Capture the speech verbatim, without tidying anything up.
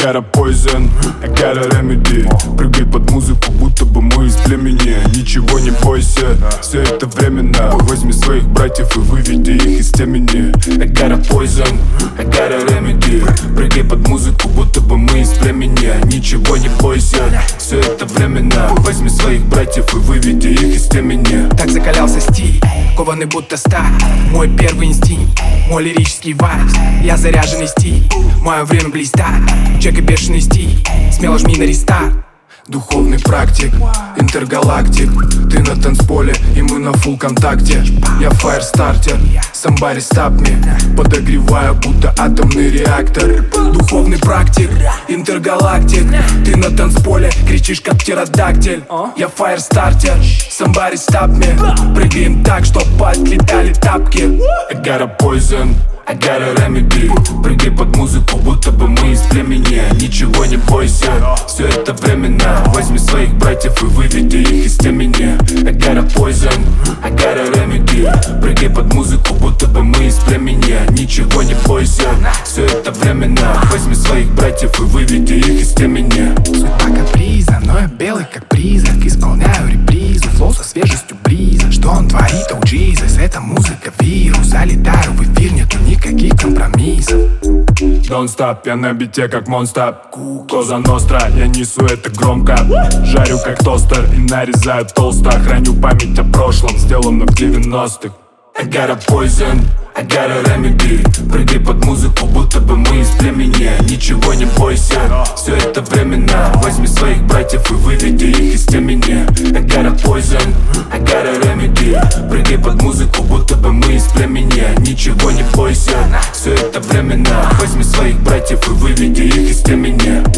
got a poison, I got a remedy. Прыгай под музыку, будто бы мы из племени. Ничего не бойся, все это временно. Возьми своих братьев и выведи их из темени. I got a poison, I got a remedy. Прыгай под музыку, будто бы мы из племени. Ничего не бойся, все это временно. Возьми своих братьев и выведи их из темени. Так закалялся стиль, кованый будто сталь. Мой первый инстинкт, мой лирический вайб. Я заряженный стиль, мое время блистает. Чек и бешеный стиль, смело жми на рестарт. Духовный практик, интергалактик. Ты на танцполе, и мы на фулл контакте. Я фаерстартер, somebody stop me. Подогреваю, будто атомный реактор. Духовный практик, интергалактик. Ты на танцполе, кричишь как птеродактиль. Я фаерстартер, somebody stop me. Прыгаем так, чтоб отлетали тапки. I got a poison, I got a remedy. Прыгай под музыку, будто бы мы из племени. Ничего не бойся, все это временно. Возьми своих братьев и выведи их из темени. I got a poison, I got a remedy. Прыгай под музыку, будто бы мы из племени. Ничего не бойся, все это временно. Возьми своих братьев и выведи их из темени. Судьба каприза, но я белый как призрак. Исполняю репризу, флоу со свежестью бриза. Что он творит, oh Jesus, это музыка вирус. Залетаю в эфир, нету никаких компромиссов. Don't stop, я на бите как монстр. Коза ностра, я несу это громко. Жарю как тостер и нарезаю толсто. Храню память о прошлом, сделанном в девяностых. I got a poison, I got a remedy. Прыгай под музыку, будто бы мы из племени. Ничего не бойся, все это временно. Возьми своих братьев и выведи их из темени. I got a poison, I got a remedy. Прыгай под музыку, будто бы мы из племени. Ничего не бойся, все это временно. Возьми своих братьев и выведи их из темени.